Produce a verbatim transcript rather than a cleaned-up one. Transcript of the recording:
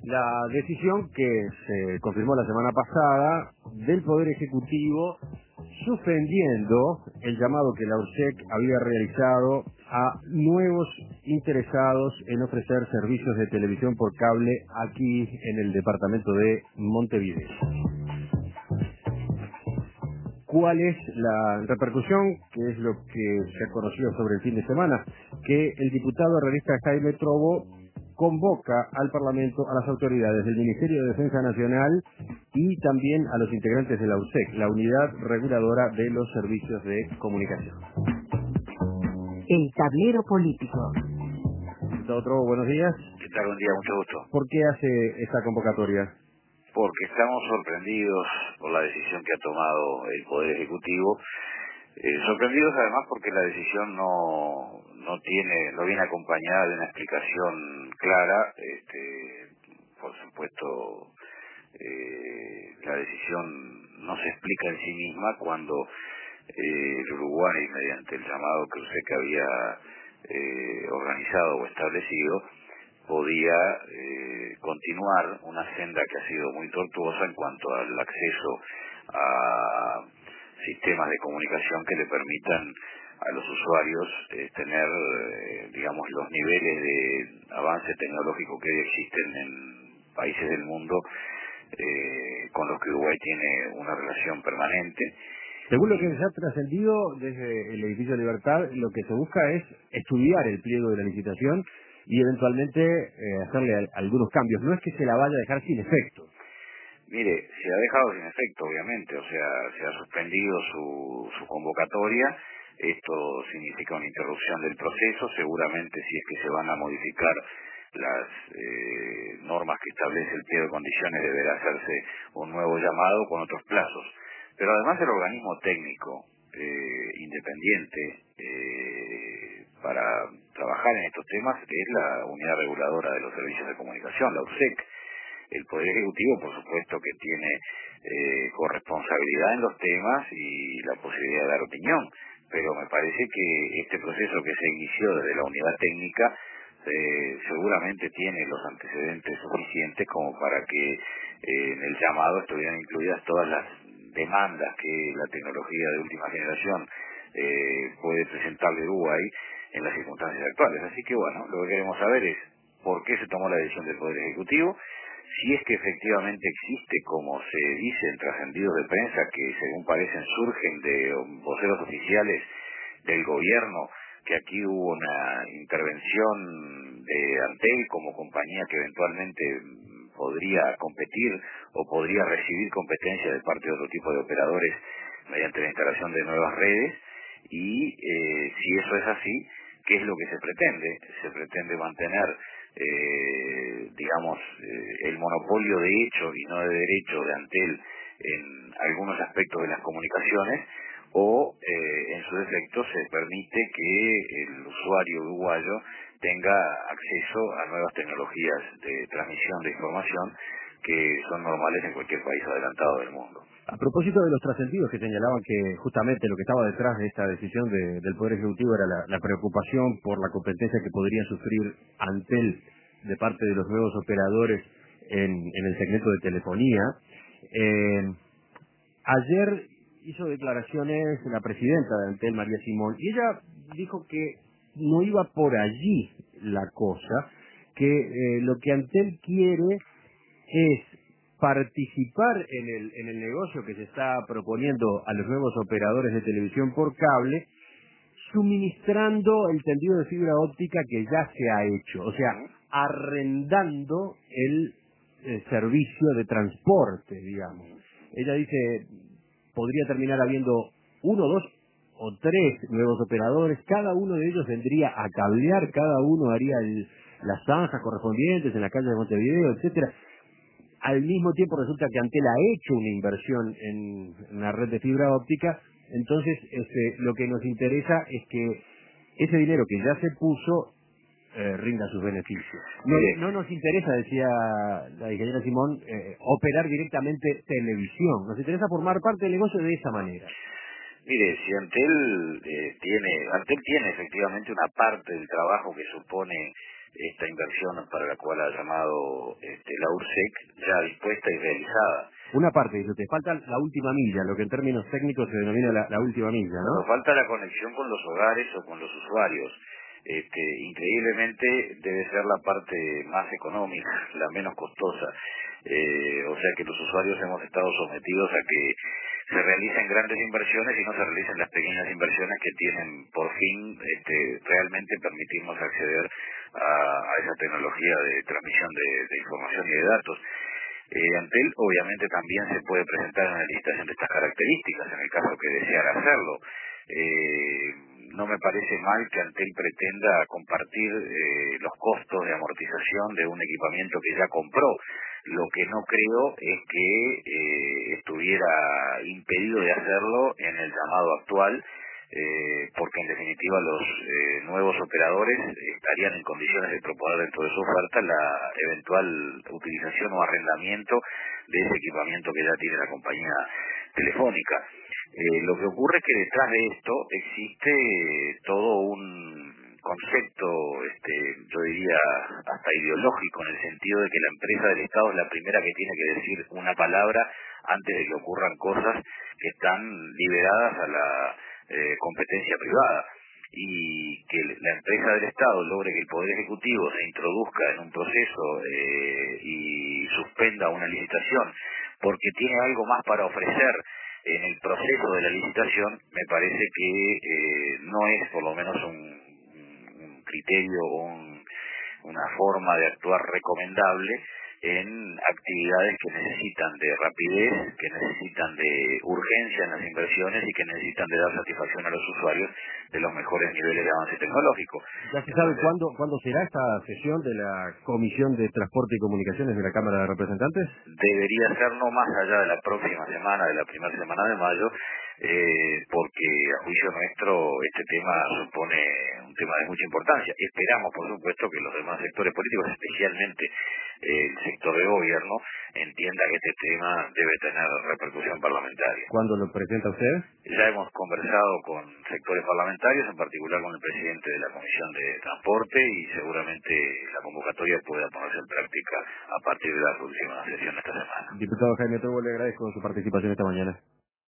La decisión que se confirmó la semana pasada del Poder Ejecutivo suspendiendo el llamado que la URSEC había realizado a nuevos interesados en ofrecer servicios de televisión por cable aquí en el departamento de Montevideo. ¿Cuál es la repercusión? ¿Qué es lo que se ha conocido sobre el fin de semana? Que el diputado realista Jaime Trovo convoca al Parlamento a las autoridades del Ministerio de Defensa Nacional y también a los integrantes de la URSEC, la Unidad Reguladora de los Servicios de Comunicación. El tablero político. Diputado Trovo, buenos días. ¿Qué tal? Buen día, mucho gusto. ¿Por qué hace esta convocatoria? Porque estamos sorprendidos por la decisión que ha tomado el Poder Ejecutivo. Eh, sorprendidos además porque la decisión no no tiene no viene acompañada de una explicación clara. Este, por supuesto, eh, la decisión no se explica en sí misma cuando eh, el Uruguay, mediante el llamado que usted que había eh, organizado o establecido, podía eh, continuar una senda que ha sido muy tortuosa en cuanto al acceso a sistemas de comunicación que le permitan a los usuarios eh, tener, eh, digamos, los niveles de avance tecnológico que hoy existen en países del mundo eh, con los que Uruguay tiene una relación permanente. Según lo que se ha trascendido desde el edificio Libertad, lo que se busca es estudiar el pliego de la licitación y eventualmente eh, hacerle al, algunos cambios. No es que se la vaya a dejar sin efecto. Mire, se ha dejado sin efecto, obviamente, o sea, se ha suspendido su, su convocatoria. Esto significa una interrupción del proceso. Seguramente, si es que se van a modificar las eh, normas que establece el pliego de condiciones, deberá hacerse un nuevo llamado con otros plazos. Pero además el organismo técnico eh, independiente eh, para trabajar en estos temas es la Unidad Reguladora de los Servicios de Comunicación, la URSEC. El Poder Ejecutivo, por supuesto, que tiene eh, corresponsabilidad en los temas y la posibilidad de dar opinión, pero me parece que este proceso que se inició desde la unidad técnica eh, seguramente tiene los antecedentes suficientes como para que eh, en el llamado estuvieran incluidas todas las demandas que la tecnología de última generación eh, puede presentarle a Uruguay en las circunstancias actuales. Así que bueno, lo que queremos saber es por qué se tomó la decisión del Poder Ejecutivo, si es que efectivamente existe, como se dice en trascendidos de prensa, que según parecen surgen de voceros oficiales del gobierno, que aquí hubo una intervención de Antel como compañía que eventualmente podría competir o podría recibir competencia de parte de otro tipo de operadores mediante la instalación de nuevas redes, y eh, si eso es así, ¿qué es lo que se pretende? Se pretende mantener Eh, digamos, eh, el monopolio de hecho y no de derecho de Antel en algunos aspectos de las comunicaciones, o eh, en su defecto se permite que el usuario uruguayo tenga acceso a nuevas tecnologías de transmisión de información que son normales en cualquier país adelantado del mundo. A propósito de los trascendidos que señalaban que justamente lo que estaba detrás de esta decisión de, del Poder Ejecutivo era la, la preocupación por la competencia que podría sufrir Antel de parte de los nuevos operadores en, en el segmento de telefonía, eh, ayer hizo declaraciones la presidenta de Antel, María Simón, y ella dijo que no iba por allí la cosa, que eh, lo que Antel quiere es participar en el, en el negocio que se está proponiendo a los nuevos operadores de televisión por cable, suministrando el tendido de fibra óptica que ya se ha hecho, o sea, arrendando el, el servicio de transporte, digamos. Ella dice, podría terminar habiendo uno, dos o tres nuevos operadores, cada uno de ellos vendría a cablear, cada uno haría el, las zanjas correspondientes en la calle de Montevideo, etcétera. Al mismo tiempo resulta que Antel ha hecho una inversión en una red de fibra óptica, entonces este, lo que nos interesa es que ese dinero que ya se puso eh, rinda sus beneficios. No, no nos interesa, decía la ingeniera Simón, eh, operar directamente televisión, nos interesa formar parte del negocio de esa manera. Mire, si Antel eh, tiene, Antel tiene efectivamente una parte del trabajo que supone esta inversión para la cual ha llamado este, la URSEC ya dispuesta y realizada. Una parte, dice, te falta la última milla, lo que en términos técnicos se denomina la, la última milla, ¿no? Nos falta la conexión con los hogares o con los usuarios. Este, increíblemente debe ser la parte más económica, la menos costosa. Eh, o sea que los usuarios hemos estado sometidos a que se realicen grandes inversiones y no se realicen las pequeñas inversiones que tienen por fin este, realmente permitirnos acceder a, a esa tecnología de transmisión de, de información y de datos. Eh, Antel obviamente también se puede presentar en una licitación de estas características en el caso que deseara hacerlo. Eh, no me parece mal que Antel pretenda compartir eh, los costos de amortización de un equipamiento que ya compró. Lo que no creo es que eh, estuviera impedido de hacerlo en el llamado actual, eh, porque en definitiva los eh, nuevos operadores estarían en condiciones de proponer dentro de su oferta la eventual utilización o arrendamiento de ese equipamiento que ya tiene la compañía telefónica. Eh, lo que ocurre es que detrás de esto existe todo un concepto, este, yo diría hasta ideológico, en el sentido de que la empresa del Estado es la primera que tiene que decir una palabra antes de que ocurran cosas que están liberadas a la eh, competencia privada, y que la empresa del Estado logre que el Poder Ejecutivo se introduzca en un proceso eh, y suspenda una licitación porque tiene algo más para ofrecer en el proceso de la licitación, me parece que eh, no es por lo menos un, un criterio o un, una forma de actuar recomendable en actividades que necesitan de rapidez, que necesitan de urgencia en las inversiones y que necesitan de dar satisfacción a los usuarios de los mejores niveles de avance tecnológico. ¿Ya se sabe cuándo, cuándo será esta sesión de la Comisión de Transporte y Comunicaciones de la Cámara de Representantes? Debería ser no más allá de la próxima semana, de la primera semana de mayo, eh, porque a juicio nuestro este tema supone un tema de mucha importancia. Esperamos, por supuesto, que los demás sectores políticos, especialmente eh, el sector de gobierno, entienda que este tema debe tener repercusión parlamentaria. ¿Cuándo lo presenta usted? Ya hemos conversado con sectores parlamentarios, en particular con el presidente de la Comisión de Transporte, y seguramente la convocatoria pueda ponerse en práctica a partir de la próxima sesión esta semana. Diputado Jaime Tobo, le agradezco su participación esta mañana.